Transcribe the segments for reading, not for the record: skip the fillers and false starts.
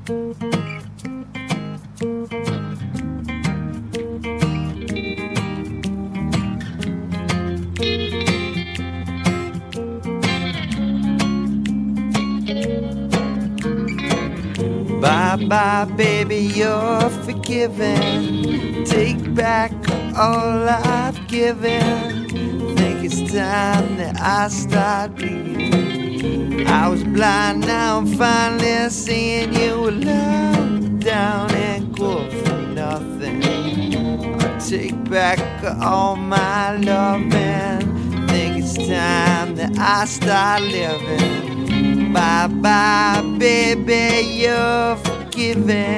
Bye-bye, baby, you're forgiven. Take back all I've given. Think it's time that I start bleeding. I was blind, now I'm finally seeing you were low down and good for nothing. I'll take back all my loving. Think it's time that I start living. Bye-bye, baby, you're forgiven.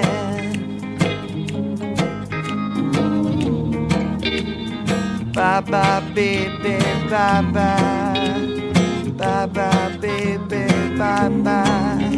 Bye-bye, baby, bye-bye. Bye-bye, baby, bye-bye.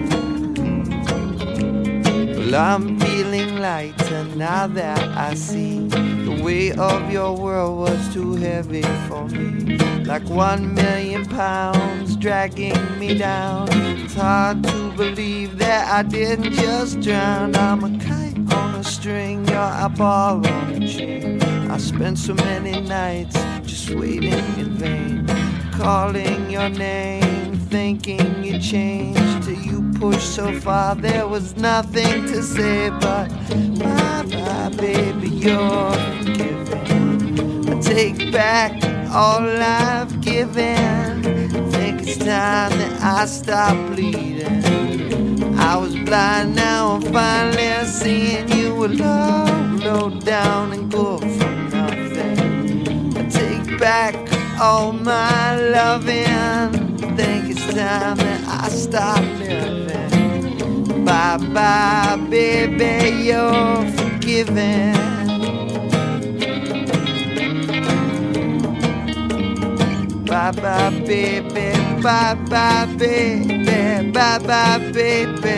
Well, I'm feeling lighter now that I see the weight of your world was too heavy for me. Like 1 million pounds dragging me down. It's hard to believe that I didn't just drown. I'm a kite on a string, you're a ball on a chain. I spent so many nights just waiting in vain, calling your name, thinking you changed. Till you pushed so far there was nothing to say but bye-bye, baby, you're forgiven. I take back all I've given. Think it's time that I stop bleeding. I was blind, now I'm finally seeing you were low, low down and good for nothing. I take back all my loving. Think it's time that I stop living. Bye-bye, baby, you're forgiven. Bye-bye, baby, bye-bye, baby, bye-bye, baby.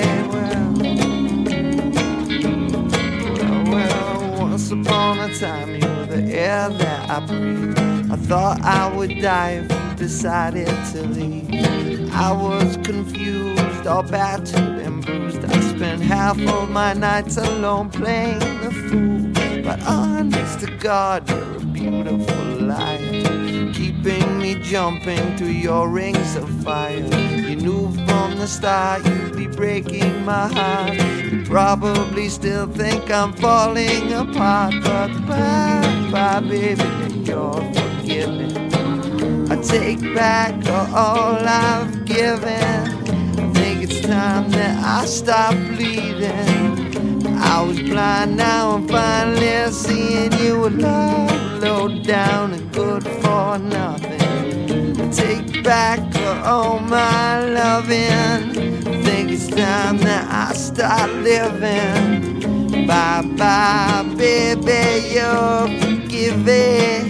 Well, once upon a time you were the air that I breathed. I thought I would die if you decided to leave. I was confused, all battered and bruised. I spent half of my nights alone playing the fool. But honest to God, you're a beautiful liar, keeping me jumping through your rings of fire. You knew from the start you'd be breaking my heart. You probably still think I'm falling apart. But bye-bye, baby, you're forgiven. I take back all I've given. I think it's time that I stop bleeding. I was blind, now I'm finally seeing you were low, low down and good for nothing. I take back all my loving. Think it's time that I start living. Bye-bye, baby, you're forgiven.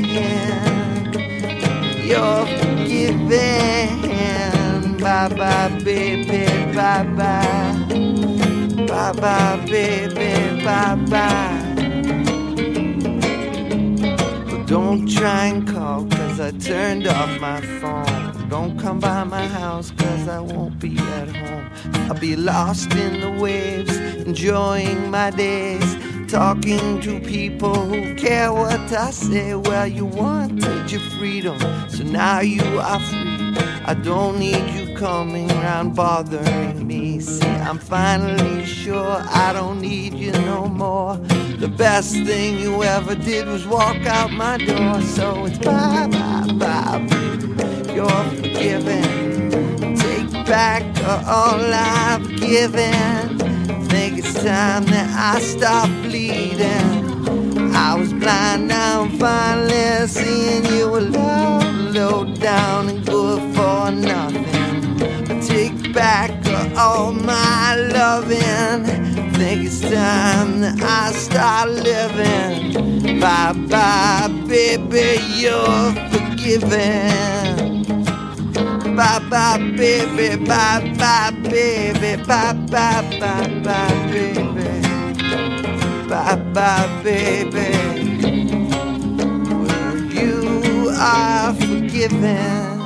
You're forgiven. Bye-bye, baby, bye-bye. Bye-bye, baby, bye-bye. But don't try and call, cause I turned off my phone. Don't come by my house, cause I won't be at home. I'll be lost in the waves, enjoying my days, talking to people who care what I say. Well, you wanted your freedom, so now you are free. I don't need you coming around bothering me. See, I'm finally sure I don't need you no more. The best thing you ever did was walk out my door. So it's bye-bye, baby, you're forgiven. Take back all I've given. Think it's time that I stop bleeding. I was blind, now I'm finally seeing you were low, low down and good for nothing. I take back all my loving. Think it's time that I start living. Bye-bye, baby, you're forgiven. Bye-bye, baby, bye-bye, baby, bye-bye, bye-bye, baby. Bye-bye, baby. Well, you are forgiven.